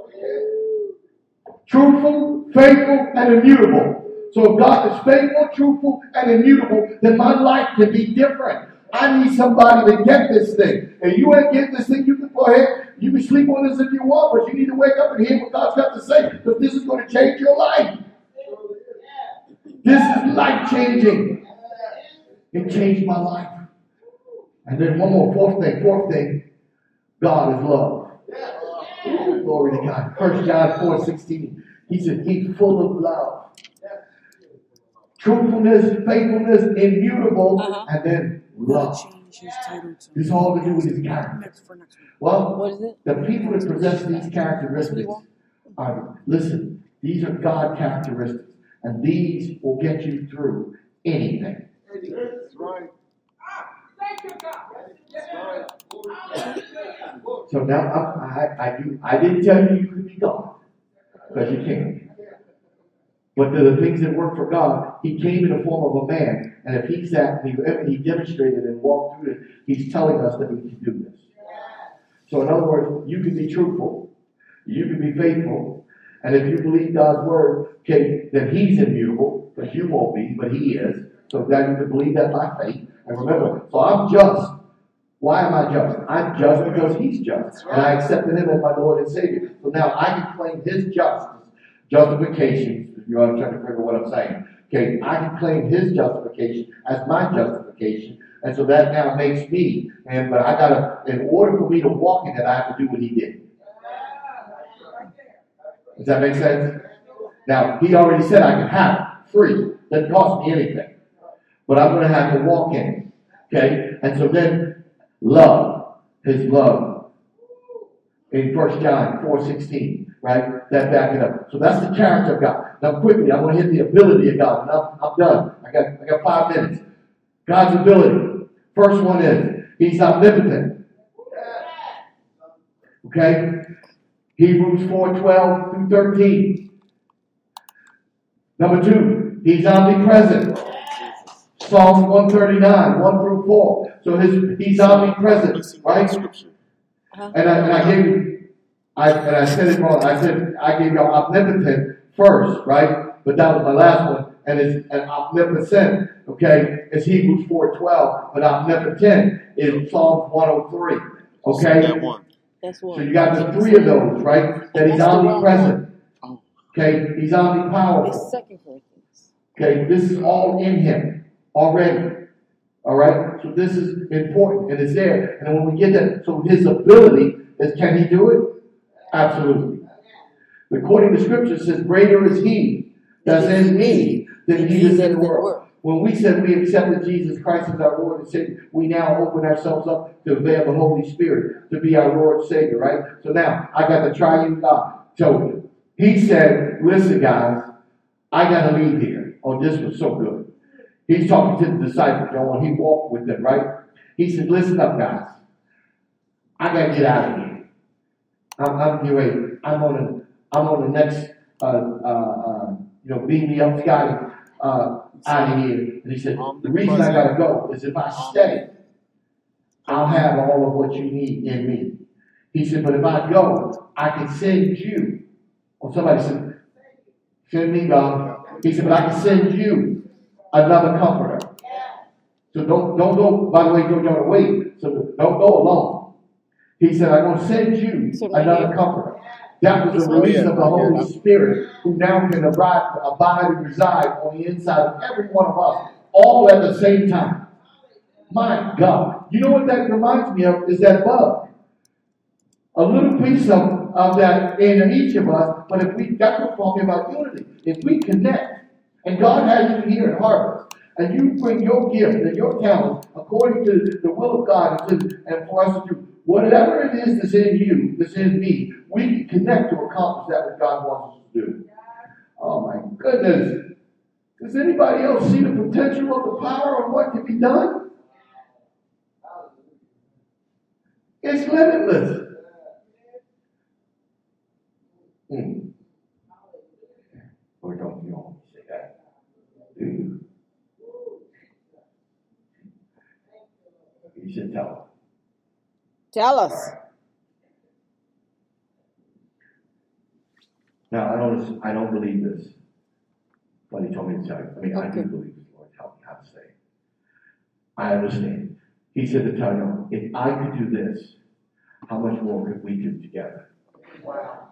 Truthful, faithful, and immutable. So if God is faithful, truthful, and immutable, then my life can be different. I need somebody to get this thing. And you ain't getting this thing, you can go ahead. You can sleep on this if you want, but you need to wake up and hear what God's got to say, because this is going to change your life. This is life-changing. It changed my life. And then one more, fourth thing, God is love. Ooh, glory to God. 1 John 4:16. He said, he's full of love. Truthfulness, faithfulness, immutable, and then love. It's all to do with his character. Well, the people that possess these characteristics are, listen, these are God characteristics. And these will get you through anything. That's right. Thank you, God. So now I didn't tell you could be God, because you can't. But the things that work for God, he came in the form of a man, and if he's that, he demonstrated and walked through it, he's telling us that we can do this. So in other words, you can be truthful, you can be faithful, and if you believe God's word, okay, then he's immutable, but you won't be, but he is. So that you can believe that by faith. And remember, so I'm just. Why am I just? I'm just because he's just. And I accepted him as my Lord and Savior. So now I can claim his justification. If you're trying to figure what I'm saying. Okay, I can claim his justification as my justification. And so that now makes me. But I gotta, in order for me to walk in it, I have to do what he did. Does that make sense? Now, he already said I can have it free. Doesn't cost me anything. But I'm going to have to walk in it. Okay? And so then, love, his love. In 1 John 4:16, right? That back it up. So that's the character of God. Now quickly, I want to hit the ability of God. Now I'm done. I got 5 minutes. God's ability. First one is, he's omnipotent. Okay? Hebrews 4:12 through 13. Number 2, he's omnipresent. Psalms 139, 1 through 4. So he's omnipresent, right? And I gave you, I said it wrong. I said I gave you omnipotent first, right? But that was my last one. And it's an omnipotent, okay? It's Hebrews 4:12. But omnipotent is Psalms 103. Okay? So you got the 3 of those, right? That he's omnipresent. Okay? He's omnipowerful. Okay? This is all in him already. All right? So this is important, and it's there. And when we get that, so his ability is, can he do it? Absolutely. According to Scripture, it says, greater is he that's in me than he is in the world. When we said we accepted Jesus Christ as our Lord and Savior, we now open ourselves up to avail the Holy Spirit to be our Lord and Savior, right? So now, I got the triune God. So he said, listen, guys, I got to leave here. Oh, this was so good. He's talking to the disciples, when he walked with them, right? He said, listen up, guys. I got to get out of here. I'm getting ready. I'm on the next, beam me up, Scotty, out of here. And he said, the reason I got to go is if I stay, I'll have all of what you need in me. He said, but if I go, I can send you. Or somebody said, send me, God. He said, but I can send you another comforter. So don't go, by the way, don't go away. So don't go alone. He said, I'm going to send you another comforter. That was the release of the Holy Spirit, who now can abide and reside on the inside of every one of us, all at the same time. My God. You know what that reminds me of is that bug. A little piece of that in each of us, but that's what we're talking about unity. If we connect, and God has you here at Harvest, and you bring your gift and your talent according to the will of God, and for us to do whatever it is that's in you, that's in me, we can connect to accomplish that what God wants us to do. Oh my goodness. Does anybody else see the potential of the power of what can be done? It's limitless. Or don't you always say that? Do you? You should tell them. Tell us. Now, I don't believe this, but he told me to tell you. I mean, Okay. I do believe this, Lord. Help me how to say it. I understand. He said to tell you, if I could do this, how much more could we do together? Wow.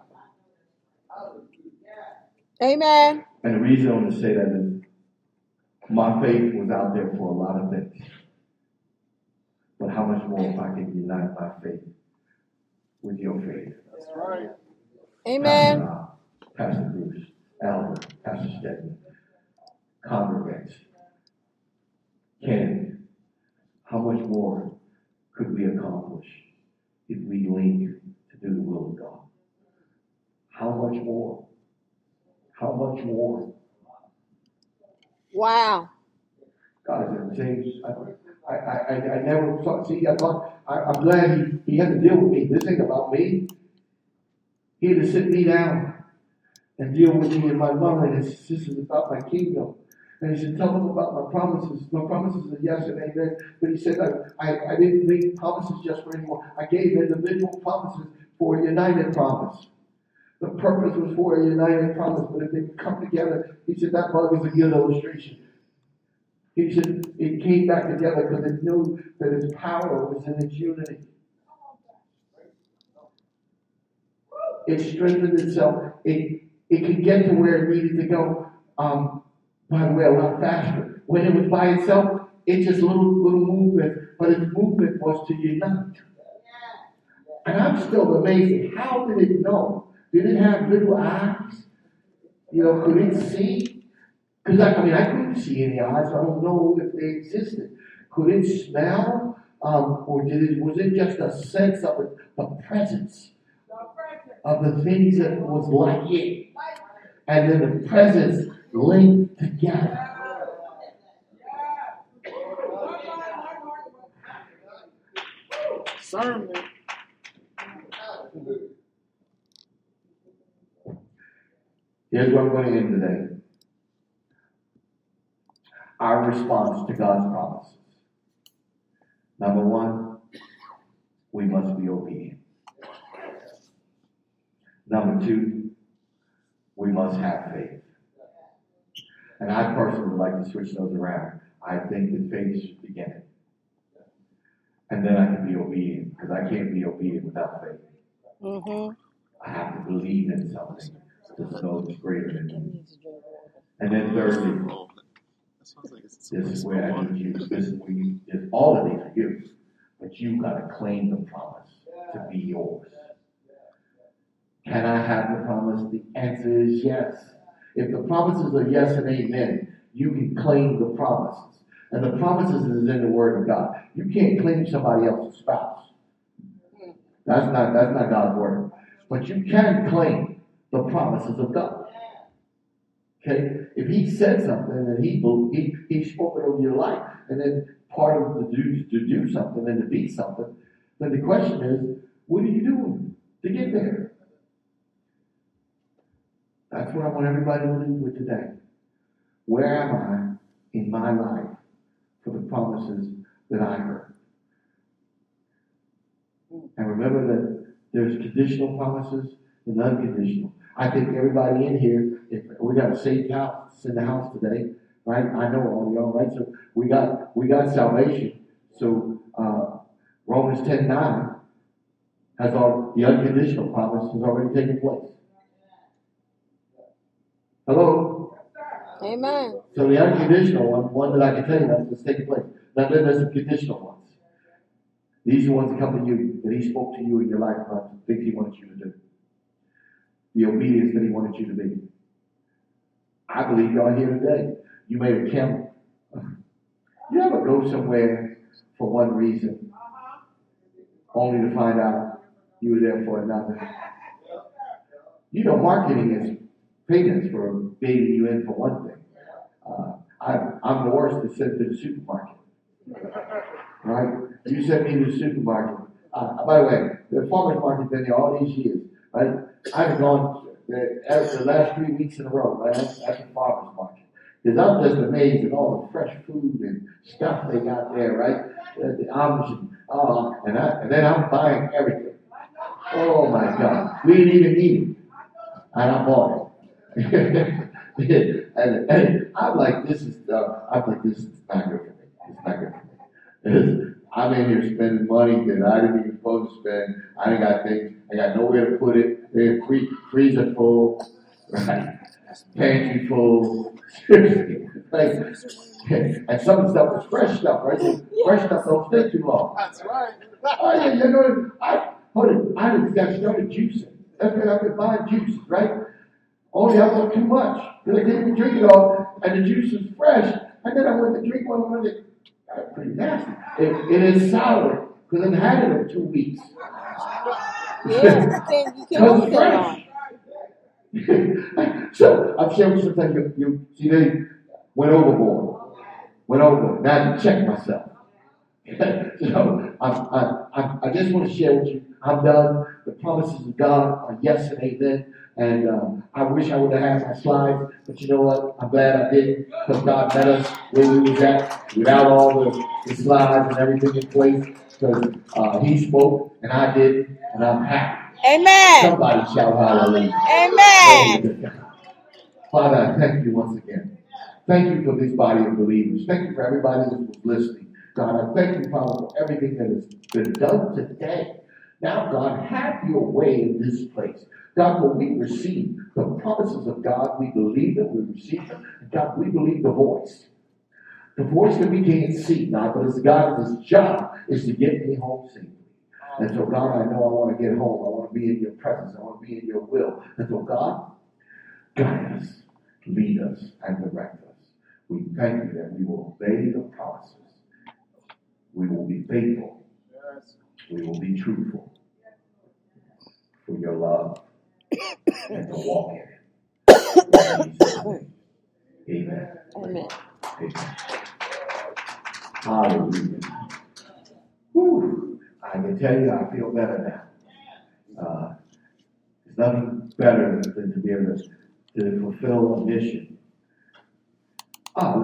Amen. And the reason I want to say that is my faith was out there for a lot of things. But how much more if I could unite my faith with your faith? That's right. Amen. Pastor Bruce, Albert, Pastor Stedman, congregants, Ken, how much more could we accomplish if we link to do the will of God? How much more? How much more? Wow. God is saying, I never thought, I'm glad he had to deal with me. This ain't about me. He had to sit me down and deal with me in my mind. This is about my kingdom. And he said, tell them about my promises. My promises are yes and amen. But he said, I didn't make promises just for anyone. I gave individual promises for a united promise. The purpose was for a united promise. But if they come together, he said, that bug is a good illustration. He said, it came back together because it knew that its power was in its unity. It strengthened itself. It could get to where it needed to go, by the way, a lot faster. When it was by itself, it just little movement, but its movement was to unite. And I'm still amazed. How did it know? Did it have little eyes? Could it see? Because I couldn't see any eyes. So I don't know if they existed. Could it smell? Or was it just a sense of the presence of the things that was like it? And then the presence linked together. Sermon. Here's what I'm going to end today. Our response to God's promises. Number one, we must be obedient. Number two, we must have faith. And I personally would like to switch those around. I think that faith should begin it. And then I can be obedient, because I can't be obedient without faith. Mm-hmm. I have to believe in something to know it's greater than me. And then thirdly, this is where I need you. This is where you, all of these are you. But you got to claim the promise to be yours. Can I have the promise? The answer is yes. If the promises are yes and amen, you can claim the promises. And the promises is in the Word of God. You can't claim somebody else's spouse. That's not God's Word. But you can claim the promises of God. Okay? If he said something and he spoke it over your life, and then part of to do something and to be something, then the question is, what are you doing to get there? That's what I want everybody to leave with today. Where am I in my life for the promises that I heard? And remember that there's conditional promises and unconditional. I think everybody in here, if we got a saved house in the house today, right? I know all of y'all, right? So we got salvation. So Romans 10:9 has all the unconditional promise has already taken place. Hello? Amen. So the unconditional one that I can tell you that's taking place. Now then there's some conditional ones. These are the ones that come to you, that he spoke to you in your life about the things he wanted you to do. The obedience that he wanted you to be. I believe y'all here today. You made a camel. You ever go somewhere for one reason, only to find out you were there for another? You know, marketing is famous for baiting you in for one thing. I'm the worst to send to the supermarket. Right? You sent me to the supermarket. By the way, the farmer's market's been there all these years. Right? I've gone the last 3 weeks in a row, right? At the farmer's market. Because I'm just amazed at all the fresh food and stuff they got there, right? The Amish and then I'm buying everything. Oh my God. We didn't even need it. And I bought it. and I'm like, this is not good for me. It's not good for me. I'm in here spending money that I didn't even supposed to spend. I didn't got things. I got nowhere to put it. Freezer full, right? Pantry full. Like, and some of the stuff is fresh stuff, right? Fresh stuff don't stay too long. That's right. Oh yeah, you know, I just got started juicing. That's when I've been buying juices, right? Only I bought too much. Because I didn't drink it all, and the juice was fresh. And then I went to drink one and it got pretty nasty. It is sour, because I've had it for 2 weeks. Yeah, you can't hold that long. So I'm sure sometimes you see they went overboard. Now I have to check myself. So I just want to share with you. I'm done. The promises of God are yes and amen. And I wish I would have had my slides, but you know what? I'm glad I didn't, because God met us where we was at without all the slides and everything in place. Because He spoke and I didn't, and I'm happy. Amen. Somebody shout hallelujah. Amen. Father, I thank you once again. Thank you for this body of believers. Thank you for everybody that was listening. God, I thank you, Father, for everything that has been done today. Now, God, have your way in this place. God, when we receive the promises of God, we believe that we receive them. And God, we believe the voice. The voice that we can't see, God, but it's God, His job is to get me home safely. And so, God, I know I want to get home. I want to be in your presence. I want to be in your will. And so, God, guide us, lead us, and direct us. We thank you that we will obey the promises. We will be faithful. We will be truthful for your love and to walk in it. Amen. Amen. Amen. Hallelujah. Whew. I can tell you I feel better now. There's nothing better than to be able to fulfill a mission.